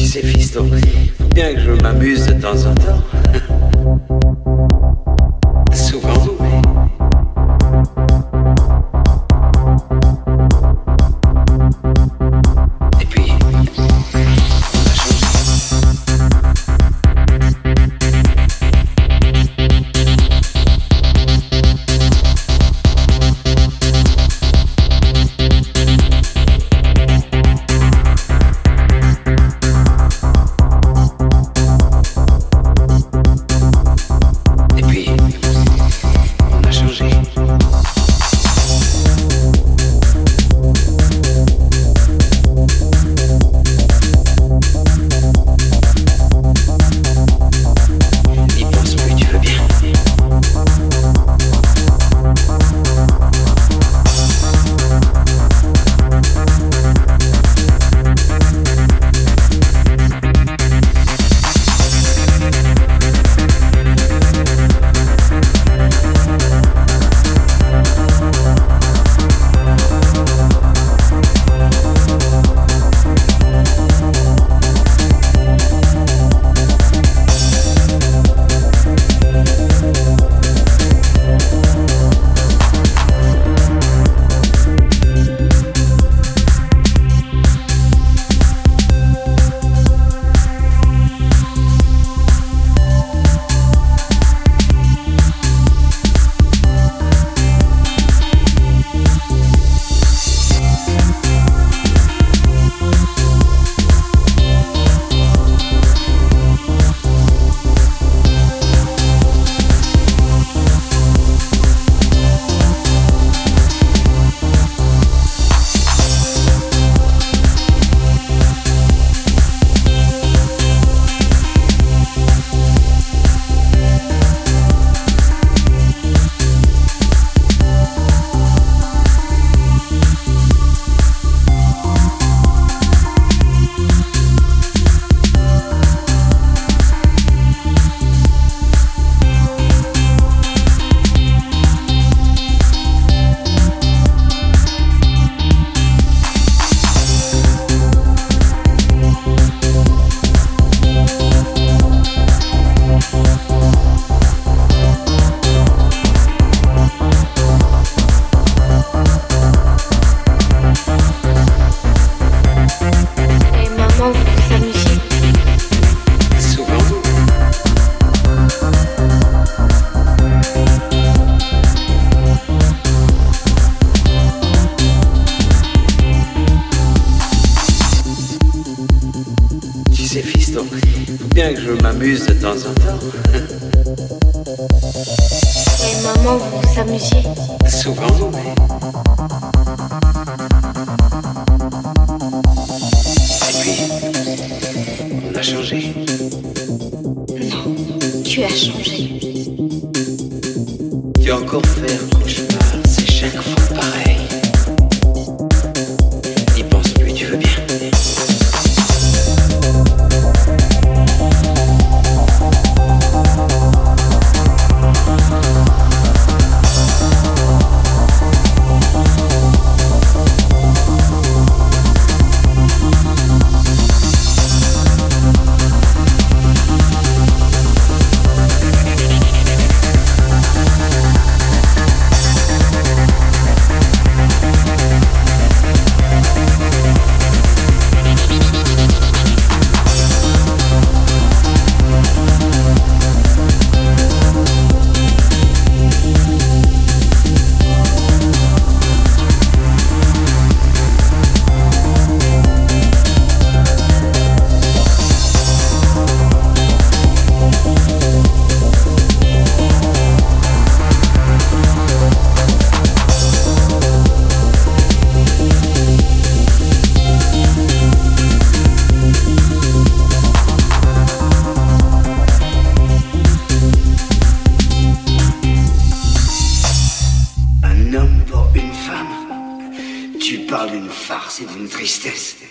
sais, fiston, faut bien que je m'amuse de temps en temps. Souvent, mais... Et puis, on a changé. C'est fiston, faut bien que je m'amuse de temps en temps. Et maman, vous vous amusiez? Souvent, mais... Et puis, on a changé. Non, tu as changé. Tu as encore fait un cauchemar, c'est chaque fois pareil. N'y pense plus, tu veux bien? Tu parles d'une farce et d'une tristesse.